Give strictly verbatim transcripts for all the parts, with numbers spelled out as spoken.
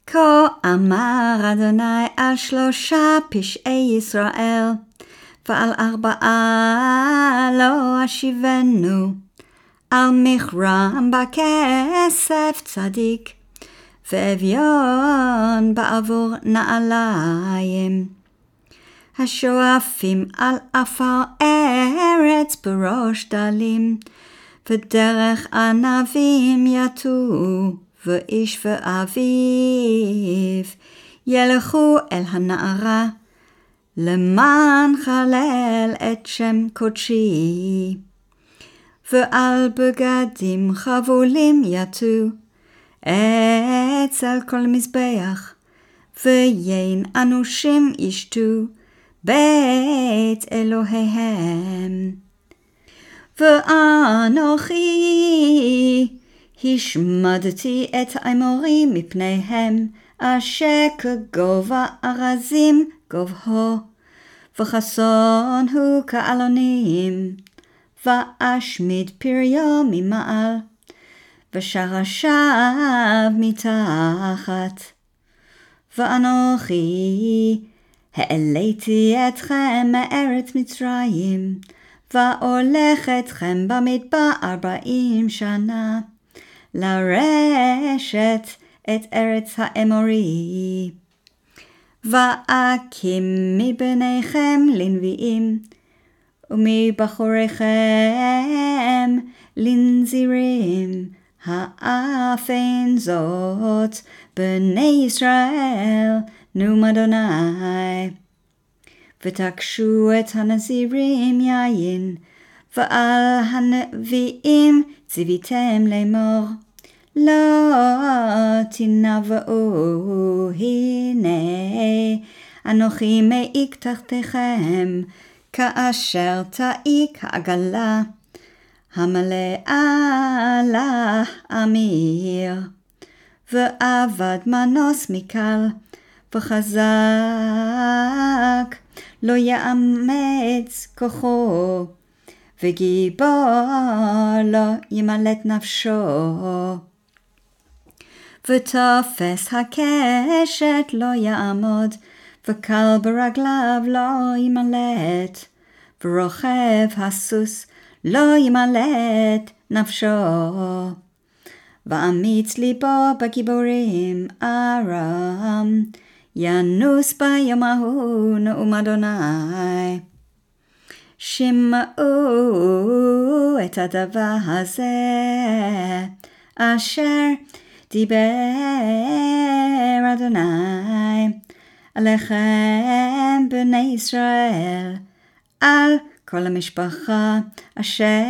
כה אמר אדוני על שלושה פשעי ישראל, ועל ארבעה לא אשיבנו, על מכרם בכסף צדיק, ואביון בעבור נעליים. השואפים על עפר ארץ בראש דלים, ודרך ענבים יטו, ואיש ואביו ילכו אל הנערה, למען חלל את שם קודשי. ועל בגדים חבולים יטו, אצל כל מזבח, ויין אנושים ישתו, בית אלוהיהם. ואנוכי השמדתי את האמורים מפניהם, אשר כגובה ארזים גובהו, וחסון הוא כעלונים, ואשמיד פריו ממעל, ושרשיו מתחת. ואנוכי העליתי אתכם מארץ מצרים, והולך אתכם במדבר ארבעים שנה, לרשת את ארץ האמורי. ואקים מבניכם לנביאים, ומבחוריכם לנזירים, האף אין זאת בני ישראל, נאום אדוני. ותקשו את הנזירים יין, ועל הנביאים ציוויתם לאמור, לא תנבאו, הנה אנוכי מעיק תחתיכם, כאשר תעיק העגלה המלאה לה אמיר. ועבד מנוס מקל וחזק, לא יאמץ כוחו, וגיבור לא ימלט נפשו. ותופס הקשת לא יעמוד, וקל ברגליו לא ימלט, ורוכב הסוס לא ימלט נפשו. ואמיץ ליבו בגיבורים ארם, ינוס ביום ההוא נאום אדוני. שמעו את הדבר הזה, אשר דיבר אדוני עליכם בני ישראל, על כל המשפחה אשר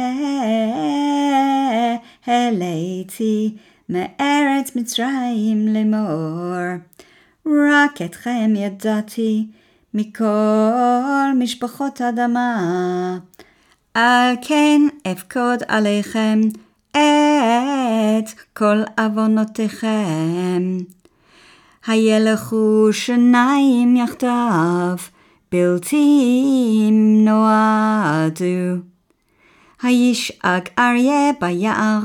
העליתי מארץ מצרים לאמור. רק אתכם ידעתי מכל משפחות אדמה, על כן אפקוד עליכם את כל עוונותיכם. הילכו שניים יחדיו, בלתי נועדו. הישאג אריה ביער,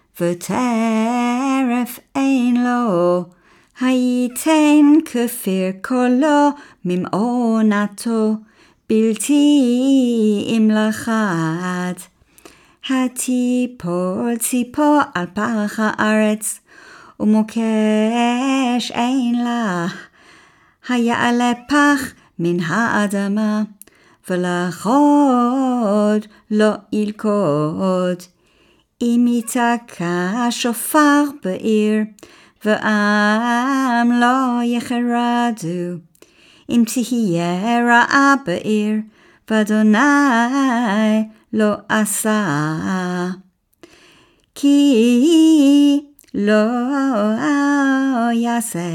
וטרף אין לו. הייתן כפיר קולו ממעונתו, בלתי ימלכת. התיפול ציפור על פרח הארץ, ומוקש אין לה. היעלה פח מן האדמה, ולחוד לא ילכוד. אם ייתקע שופר בעיר, ועם לא יחרדו. אם תהיה רעה בעיר, ואדוני לא עשה. כי לא יעשה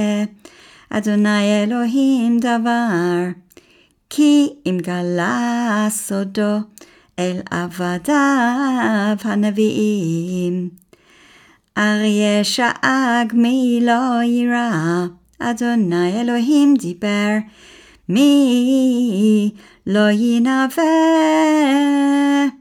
אדוני אלוהים דבר, כי אם גלה סודו אל עבדיו הנביאים. אריה שאג מי לא יירא, אדוני אלוהים דיבר, מי לא ינבא.